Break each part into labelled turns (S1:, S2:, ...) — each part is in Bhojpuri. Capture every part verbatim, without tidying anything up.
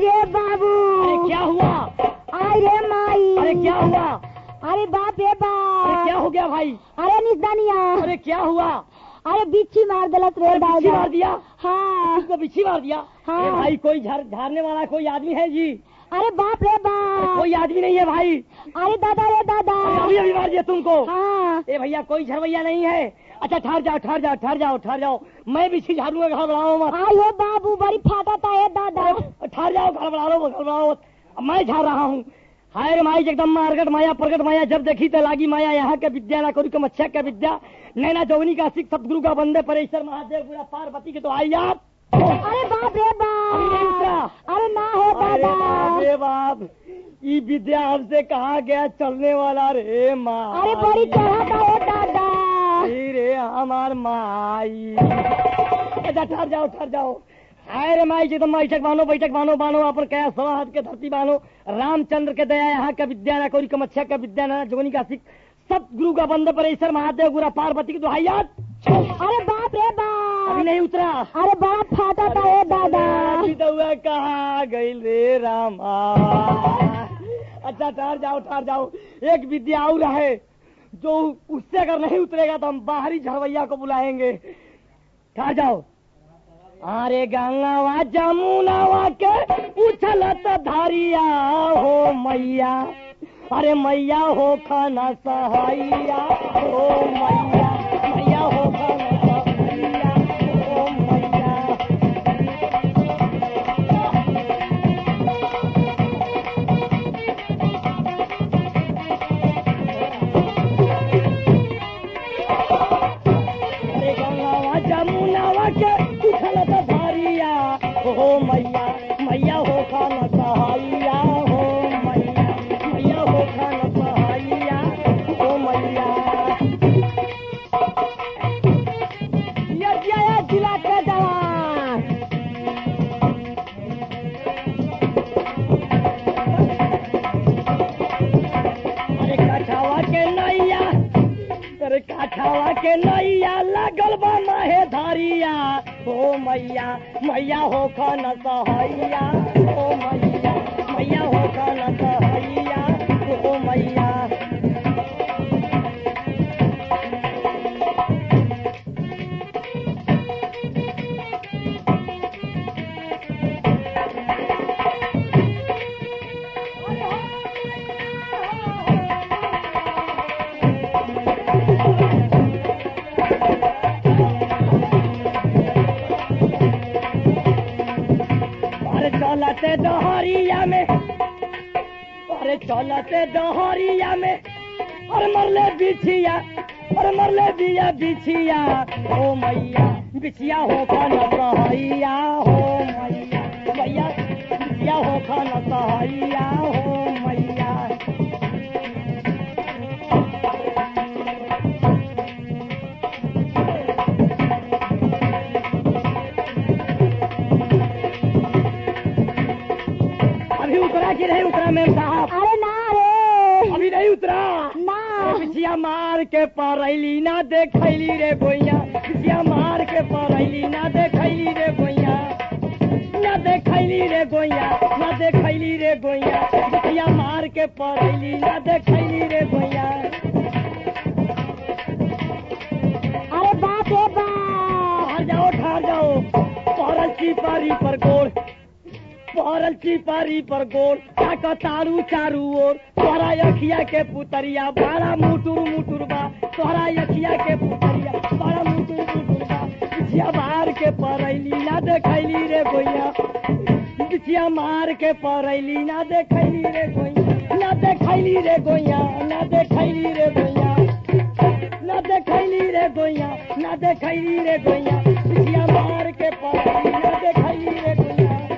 S1: रे बाबू।
S2: अरे क्या हुआ?
S1: आय रे माई।
S2: अरे क्या हुआ?
S1: अरे बाप रे बाप।
S2: अरे क्या हो गया भाई?
S1: अरे निदानिया।
S2: अरे क्या हुआ?
S1: अरे बिच्छी मार दिलत रे दादा।
S2: बिच्छी मार दिया?
S1: हाँ।
S2: तुमको बिच्छी मार दिया?
S1: हाँ।
S2: अरे भाई कोई झाड़ झाड़ने वाला कोई आदमी है जी?
S1: अरे बाप रे बाप।
S2: कोई आदमी नहीं है भाई।
S1: अरे दादा रे दादा।
S2: अभी अभी मार दिया तुमको?
S1: हाँ।
S2: ए भैया कोई झरवैया नहीं है? अच्छा ठहर जाओ ठहर जाओ ठहर जाओ ठहर जाओ, मैं बिच्छी झाड़ूंगा, घबराओ मत।
S1: आय हो बाबू बड़ी फाटा है दादा।
S2: ठहर जाओ, घबराओ घबराओ मत, मैं झाड़ रहा हूँ। हाय रे माई जगदम मार्गट माया प्रगट माया, जब देखी तो लागी माया, यहाँ के विद्या ना करू कमच्छा के विद्या, नैना जोगनी का सिख सतगुरु का बंदे परेश्वर महादेव पूरा पार्वती के तो आई आप।
S1: अरे बाप रे बाप। अरे ना हो दादा।
S2: अरे बाप, ये विद्या हमसे कहाँ गया चलने वाला रे माँ।
S1: अरे बड़ी चढ़ाता हो दादा।
S2: रे हमार माई। अच्छा ठहर जाओ ठहर जाओ। हाय रे माई एकदम बैठक बानो बैठक बानो बानो अपन कया सवा हाथ के धरती बानो, रामचंद्र के दया यहाँ का विद्या ना कोई कमच्छा का विद्या ना जोगनी का सिख सब गुरु का बंदे परेश्वर महादेव गुरा पार्वती की दुहाइयात।
S1: अरे बाप रे बाप।
S2: अभी नहीं उतरा?
S1: अरे बाप फाटा था है दादा।
S2: अभी कहाँ गई रे रामा। अच्छा ठहर जाओ ठहर जाओ, एक विद्या और है जो उससे अगर नहीं उतरेगा तो हम बाहरी झरवैया को बुलाएंगे। ठहर जाओ। अरे गंगावा जमुनावा के उछलत धारिया हो मैया, अरे मैया हो खाना सहाइया हो मैया, मैया हो खाना सहाइया हो मैया। अरे गंगावा जमुनावा के उछलत धारिया हो मैया, मैया हो खाना सहाइया हो मैया, मैया हो खाना सहाइया हो मैया। ये दिया जिला के जवान। अरे काठावा के नैया, अरे काठावा के नैया लागल बा माहे धारिया हो मैया, मैया हो खाना सहाइया हो मैया, मैया हो खाना सहाइया हो मैया। चलते डहरिया में, अरे चलते डहरिया में, और मरले बिछिया, और मरले बिया बिछिया हो मैया, बिछिया हो खाना सहाइया हो मैया, मैया बिछिया हो खाना सहाइया हो मैया। कि नहीं उतरा मेम साहब?
S1: अरे ना रे,
S2: अभी नहीं उतरा
S1: ना।
S2: बिछिया मार के परैली ना देखैली रे गोइया, बिछिया मार के परैली ना देखैली रे गोइया, ना देखैली रे गोइया, ना देखैली रे गोइया, बिछिया मार के परैली ना देखैली रे गोइया।
S1: अरे बाप रे बाप।
S2: ठहर जाओ ठहर जाओ। परल की पारी पर गोड़, परल की पारी पर गोड़, तारू चारू ओर, तोहरा अखिया के पुतरिया बड़ा मुटुर मुटुर बा, तोहरा अखिया के पुतरिया बड़ा मुटुर मुटुर बा, बिछिया मार के परैली ना देखैली रे गोइया, बिछिया मार के परैली ना देखैली रे गोइया, ना देखैली रे गोइया, ना देखैली रे गोइया, ना देखैली रे गोइया, ना देखैली रे गोइया, बिछिया मार के परैली ना देखैली रे गोइया।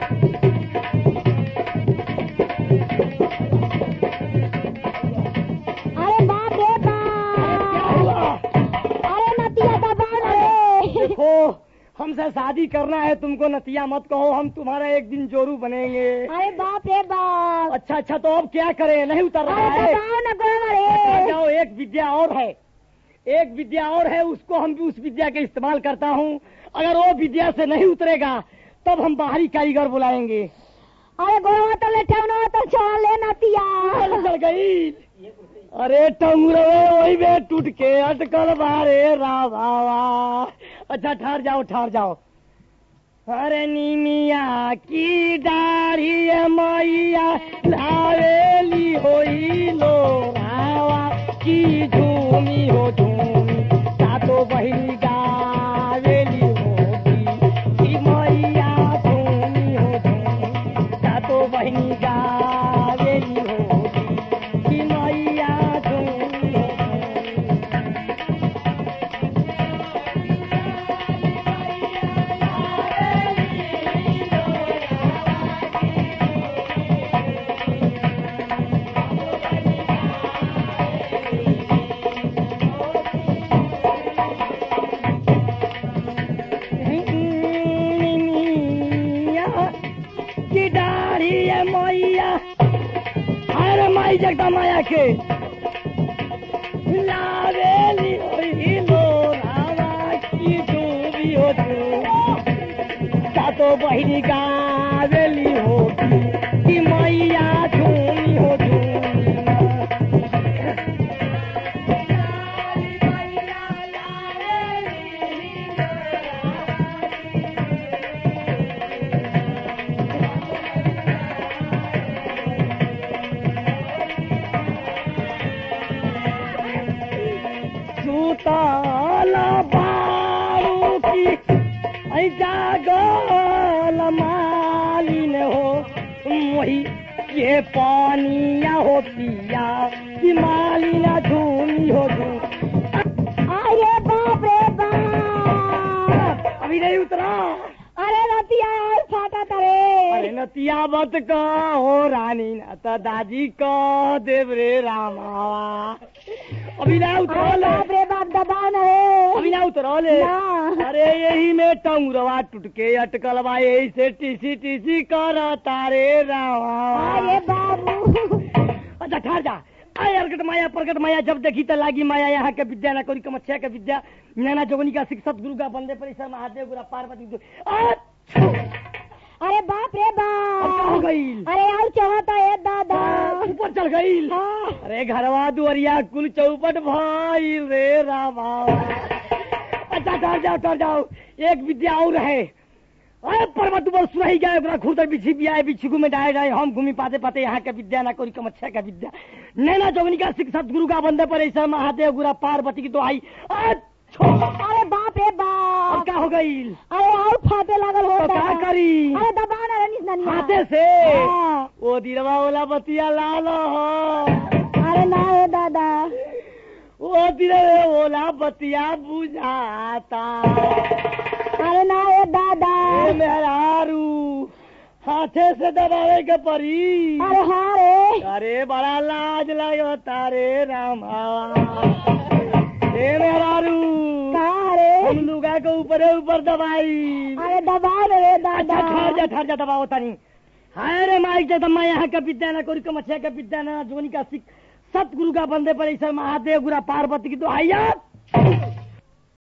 S1: अरे बाप रे बाप। अरे नतिया दबा रे।
S2: देखो हमसे शादी करना है तुमको, नतिया मत कहो, हम तुम्हारा एक दिन जोरू बनेंगे।
S1: अरे बाप रे बाप।
S2: अच्छा अच्छा तो अब क्या करें, नहीं उतर रहा है?
S1: न रे।
S2: जाओ, एक विद्या और है, एक विद्या और है, उसको हम भी उस विद्या के इस्तेमाल करता हूँ, अगर वो विद्या से नहीं उतरेगा तब हम बाहरी कारीगर बुलाएंगे।
S1: अरे गोवा तो ले ठेवना तो छोड़ ले नतिया
S2: चल गई। अरे टंगुरवे वही में टूट के अटकल बारे रावा। अच्छा ठहर जाओ ठहर जाओ। अरे नीमिया की डाढ़ी मैया लावेली होई लो रावा की झूमी हो झूमी सातो बहिनी गावेली होगी की मैया झूमी हो झूमी सातो बहिनी गावेली होगी की मैया झूमी हो जगदा माया के लावेली होई लो रावा की डूबी हो सातो बहिनी गावेली होगी कि मैया झूमी हो ताला बारू की जागल मालिन हो वही ये पानिया हो पिया कि मालिना झूमी हो झूम।
S1: अरे बाप रे बाप
S2: अभी नहीं उतरा।
S1: अरे नतिया और फाटा तरे
S2: अरे नतिया मत कहो रानी न तो दादी कह देव रे रामा। अभी ना उतरल
S1: बाप रे बाप दबाव न रे
S2: अभी ना उतरल अरे यही में टंगुरवा टूट के अटकल बा यही से टीसी टीसी कर तारे रामा।
S1: अरे बाबू
S2: अच्छा ठहर जा। अरे अर्कट माया प्रकट माया जब देखी तो लागी माया यहाँ के विद्या न करी कमच्छा के विद्या नैना जोगनी का शिक्षक गुरु का बंदे परिसर महादेव गुरा पार्वती।
S1: अरे बाप रे बाप
S2: हो गई।
S1: अरे और चाहता है दादा
S2: ऊपर चल गई। अरे घरवा दुआरिया कुल चौपट भाई रे रामा। अच्छा ठहर जाओ ठहर जाओ एक विद्या और है। अरे पर्वत ऊपर सुनाई गया खुर्दर बिछी भी आए बिछी में डाए डाए हम घूमी पाते पाते यहाँ का विद्या ना कोई कमच्छा का विद्या नैना जोगनी का शिक्षक गुरु का बंदे पर ऐसा महादेव गुरा पार्वती की तो आई।
S1: अरे बाप रे बाप
S2: क्या हो गई।
S1: अरे और फाटे लगल हो
S2: तो क्या करी।
S1: अरे दबाना रनिस
S2: हाथे से वो दिलवा वाला बतिया लाल हो।
S1: अरे ना हो दादा
S2: वो दिलवा वाला बतिया बुझाता।
S1: अरे ना हो दादा
S2: मेहरारू हाथे से दबावे के परी।
S1: अरे हाँ रे
S2: अरे बड़ा लाज लगे तारे रामा। मेहरारू
S1: रे
S2: हम लुगा के ऊपर ऊपर दबाई।
S1: अरे दबा रे दादा।
S2: अच्छा ठहर जा ठहर जा दबाओ तानी। हाय रे माइक जब मैं यहाँ का विद्या ना कोई कमच्छा का विद्या ना जोनी का सिख सतगुरु का बंदे पर ऐसा महादेव गुरा पार्वती की तो आइया।